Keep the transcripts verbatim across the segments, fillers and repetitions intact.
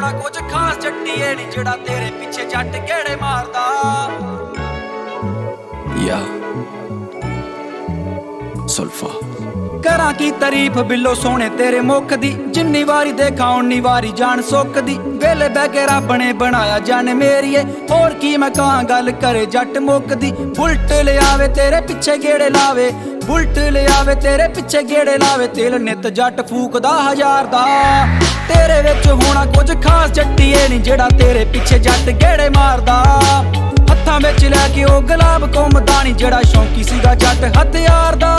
ਹੋਣਾ ਕੁਝ ਖਾਸ ਜੱਟੀਏ ਨੀ ਜਿਹੜਾ ਤੇਰੇ ਪਿੱਛੇ ਜੱਟ ਗੇੜੇ ਮਾਰਦਾ। ਯਾ ਸੁਲਫਾ ਕਰਾਂ ਕੀ ਤਾਰੀਫ ਬਿੱਲੋ ਸੋਹਣੇ ਤੇਰੇ ਮੁੱਖ ਦੀ, ਜਿੰਨੀ ਵਾਰੀ ਦੇਖਾਂ ਉਨੀ ਵਾਰੀ ਜਾਨ ਸੁੱਕਦੀ। ਵੇਲੇ ਬਹਿ ਕੇ ਰੱਬ ਨੇ ਬਣਾਇਆ ਜਾਨ ਮੇਰੀਏ, ਹੋਰ ਕੀ ਮੈਂ ਕਹਾਂ ਗੱਲ ਕਰੇ ਜੱਟ ਮੁੱਕਦੀ। ਬੁਲਟ ਲਿਆਵੇ ਤੇਰੇ ਪਿੱਛੇ ਗੇੜੇ ਲਾਵੇ, ਬੁਲਟ ਲਿਆਵੇ ਤੇਰੇ ਪਿੱਛੇ ਗੇੜੇ ਲਾਵੇ। ਤੇਲ ਨਿੱਤ ਜੱਟ ਫੂਕਦਾ ਹਜ਼ਾਰ ਦਾ, ਤੇਰੇ ਵਿੱਚ ਹੋਣਾ ਕੁਝ ਖਾਸ ਜੱਟੀਏ ਨੀ ਜਿਹੜਾ ਤੇਰੇ ਪਿੱਛੇ ਜੱਟ ਗੇੜੇ ਮਾਰਦਾ। ਹੱਥਾਂ ਵਿੱਚ ਲੈ ਕੇ ਉਹ ਗੁਲਾਬ ਘੁੰਮਦਾ ਨੀ ਜਿਹੜਾ ਸ਼ੌਂਕੀ ਸੀਗਾ ਜੱਟ ਹਥਿਆਰ ਦਾ।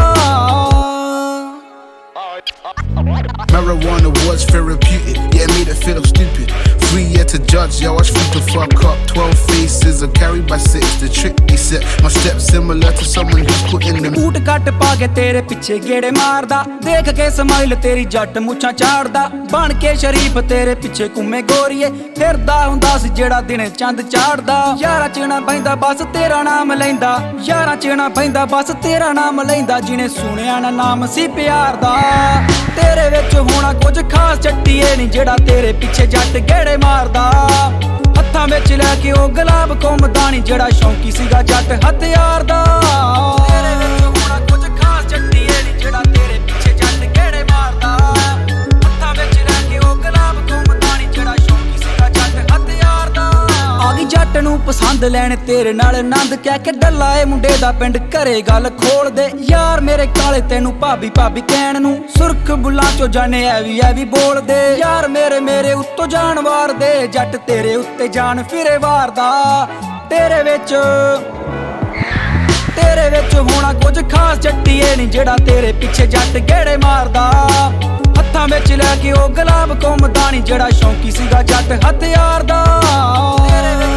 Marijuana was therapeutic, yeah, made it feel stupid. Free yet to judge, yo, I was free to fuck up. Twelve faces are carried by six, the trick they set. My steps similar to someone who's put in the ਊਟ ਕੱਟ ਪਾ ਕੇ ਤੇਰੇ ਪਿੱਛੇ ਗੇੜੇ ਮਾਰਦਾ, ਦੇਖ ਕੇ smile ਤੇਰੀ ਜੱਟ ਮੁੱਛਾਂ ਚਾੜਦਾ। ਬਣ ਕੇ ਸ਼ਰੀਫ ਤੇਰੇ ਪਿੱਛੇ ਘੁੰਮੇ ਗੋਰੀਏ, ਫਿਰਦਾ ਹੁੰਦਾ ਸੀ ਜਿਹੜਾ ਦਿਨੇ ਚੰਦ ਚਾੜਦਾ। ਯਾਰਾਂ ਚ ਨਾ ਬਹਿੰਦਾ ਬਸ ਤੇਰਾ ਨਾਮ ਲੈਂਦਾ, ਯਾਰਾਂ ਚ ਨਾ ਬਹਿੰਦਾ ਬਸ ਤੇਰਾ ਨਾਮ ਲੈਂਦਾ। ਜਿਹਨੇ ਸੁਣਿਆ ਨਾ ਨਾਮ ਸੀ ਪਿਆਰ ਦਾ, ਤੇਰੇ ਵਿੱਚ ਹੋਣਾ ਕੁਝ ਖਾਸ ਜੱਟੀਏ ਨੀ ਜਿਹੜਾ ਤੇਰੇ ਪਿੱਛੇ ਜੱਟ ਗੇੜੇ ਮਾਰਦਾ। ਹੱਥਾਂ ਵਿੱਚ ਲੈ ਕੇ ਉਹ ਗੁਲਾਬ ਘੁੰਮਦਾ ਨੀ ਜਿਹੜਾ ਸ਼ੌਂਕੀ ਸੀਗਾ ਜੱਟ ਹਥਿਆਰ ਦਾ। ਤੇਰੇ ਵਿੱਚ ਹੋਣਾ ਕੁਝ ਖਾਸ ਜੱਟੀਏ ਨੀ ਜਿਹੜਾ ਤੇਰੇ ਪਿੱਛੇ ਜੱਟ ਗੇੜੇ ਮਾਰਦਾ। ਹੱਥਾਂ ਵਿੱਚ ਲੈ ਕੇ ਉਹ ਗੁਲਾਬ ਘੁੰਮਦਾ ਨੀ ਜਿਹੜਾ ਸ਼ੌਂਕੀ ਸੀਗਾ ਜੱਟ ਹਥਿਆਰ ਦਾ। ਆ ਗਈ ਜੱਟ ਨੂੰ ਪਸੰਦ ਲੈਣ ਤੇਰੇ ਨਾਲ ਆਨੰਦ, ਕਹਿ ਕੇ ਡੱਲਾ ਏ ਮੁੰਡੇ ਦਾ ਪਿੰਡ ਘਰੇ ਗੱਲ ਖੋਲ ਦੇ। ਯਾਰ ਮੇਰੇ ਕਾਲੇ ਤੈਨੂੰ ਭਾਬੀ ਭਾਬੀ ਕਹਿਣ ਨੂੰ, ਸੁਰਖ ਬੁੱਲਾਂ ਚੋਂ ਜਾਣੇ ਐ ਵੀ ਐ ਵੀ ਬੋਲਦੇ। ਯਾਰ ਮੇਰੇ ਮੇਰੇ ਉੱਤੋਂ ਜਾਨ ਵਾਰਦੇ, ਜੱਟ ਤੇਰੇ ਉੱਤੇ ਜਾਨ ਫਿਰੇ ਵਾਰਦਾ। ਤੇਰੇ ਵਿੱਚ ਤੇਰੇ ਵਿੱਚ ਹੋਣਾ ਕੁਝ ਖਾਸ ਜੱਟੀਏ ਨੀ ਜਿਹੜਾ ਤੇਰੇ ਪਿੱਛੇ ਜੱਟ ਗੇੜੇ ਮਾਰਦਾ। ਹੱਥਾਂ ਵਿੱਚ ਲੈ ਕੇ ਉਹ ਗੁਲਾਬ ਘੁੰਮਦਾ ਨੀ ਜਿਹੜਾ ਸ਼ੌਂਕੀ ਸੀਗਾ ਜੱਟ ਹਥਿਆਰ ਦਾ। ਤੇਰੇ ਵਿੱਚ